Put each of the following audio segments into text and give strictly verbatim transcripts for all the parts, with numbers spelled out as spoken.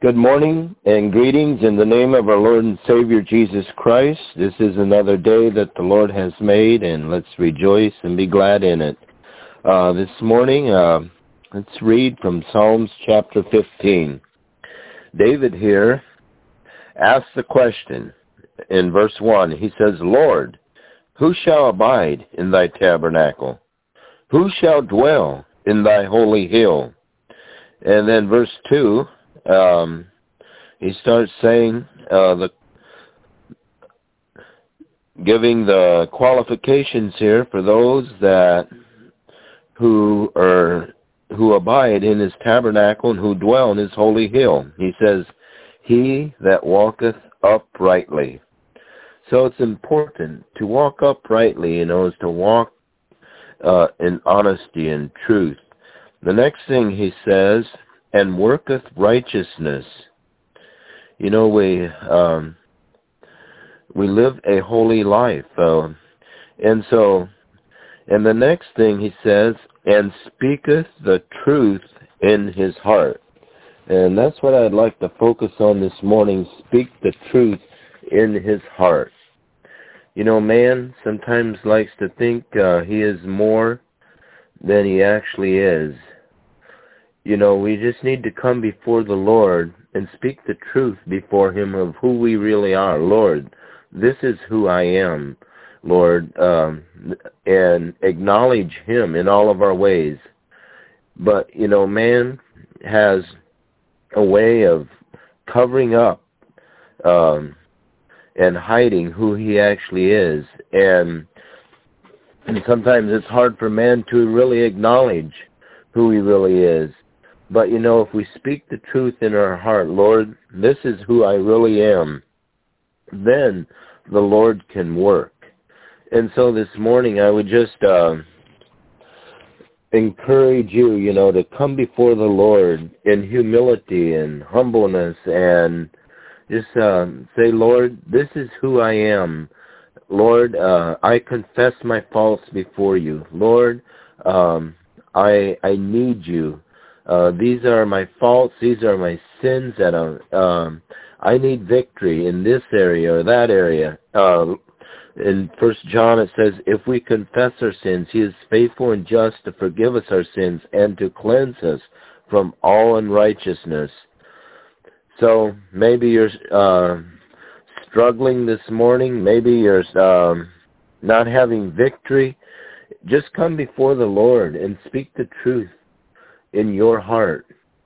Good morning and greetings in the name of our Lord and Savior Jesus Christ. This is another day that the Lord has made, and let's rejoice and be glad in it. Uh, this morning, uh, let's read from Psalms chapter fifteen. David here asks the question in verse one. He says, Lord, who shall abide in thy tabernacle? Who shall dwell in thy holy hill? And then verse two, Um, he starts saying, uh, the giving the qualifications here for those that who are who abide in his tabernacle and who dwell in his holy hill. He says, he that walketh uprightly. So it's important to walk uprightly, you know, is to walk uh, in honesty and truth. The next thing he says, and worketh righteousness. You know, we um, we live a holy life. Uh, and so, and the next thing he says, and speaketh the truth in his heart. And that's what I'd like to focus on this morning, speak the truth in his heart. You know, man sometimes likes to think uh, he is more than he actually is. You know, we just need to come before the Lord and speak the truth before him of who we really are. Lord, this is who I am, Lord, um, and acknowledge him in all of our ways. But, you know, man has a way of covering up um, and hiding who he actually is. And, and sometimes it's hard for man to really acknowledge who he really is. But, you know, if we speak the truth in our heart, Lord, this is who I really am, then the Lord can work. And so this morning I would just uh, encourage you, you know, to come before the Lord in humility and humbleness and just uh, say, Lord, this is who I am. Lord, uh, I confess my faults before you. Lord, um, I I need you. Uh, these are my faults. These are my sins that I, um, I need victory in this area or that area. Uh, in First John it says, if we confess our sins, he is faithful and just to forgive us our sins and to cleanse us from all unrighteousness. So maybe you're uh, struggling this morning. Maybe you're um, not having victory. Just come before the Lord and speak the truth in your heart,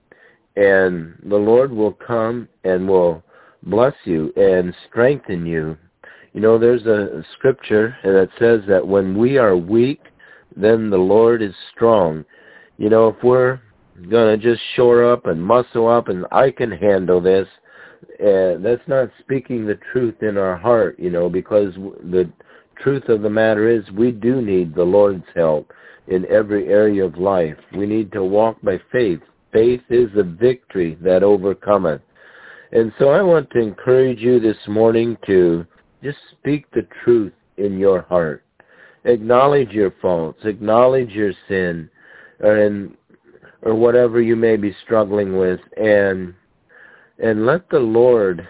and the Lord will come and will bless you and strengthen you. You know, there's a scripture that says that when we are weak, then the Lord is strong. You know, if we're going to just shore up and muscle up and I can handle this, uh, that's not speaking the truth in our heart, you know, because the truth of the matter is we do need the Lord's help in every area of life. We need to walk by faith. Faith is the victory that overcometh. And so I want to encourage you this morning to just speak the truth in your heart. Acknowledge your faults. Acknowledge your sin, or, in, or whatever you may be struggling with, and and let the Lord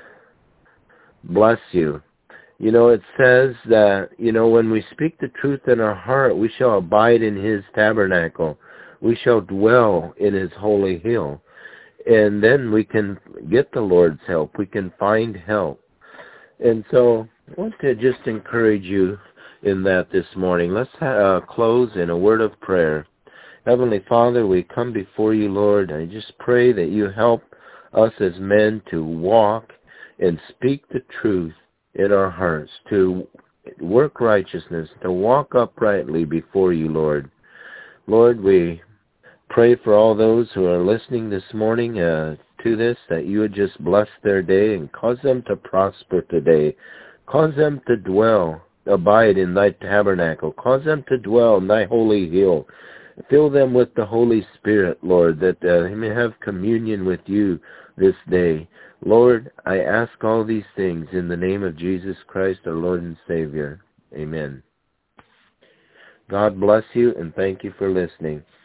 bless you. You know, it says that, you know, when we speak the truth in our heart, we shall abide in his tabernacle. We shall dwell in his holy hill. And then we can get the Lord's help. We can find help. And so I want to just encourage you in that this morning. Let's uh, close in a word of prayer. Heavenly Father, we come before you, Lord. I just pray that you help us as men to walk and speak the truth in our hearts, to work righteousness, to walk uprightly before you, Lord. Lord, we pray for all those who are listening this morning uh, to this, that you would just bless their day and cause them to prosper today. Cause them to dwell, abide in thy tabernacle. Cause them to dwell in thy holy hill. Fill them with the Holy Spirit, Lord, that uh, they may have communion with you this day. Lord, I ask all these things in the name of Jesus Christ, our Lord and Savior. Amen. God bless you, and thank you for listening.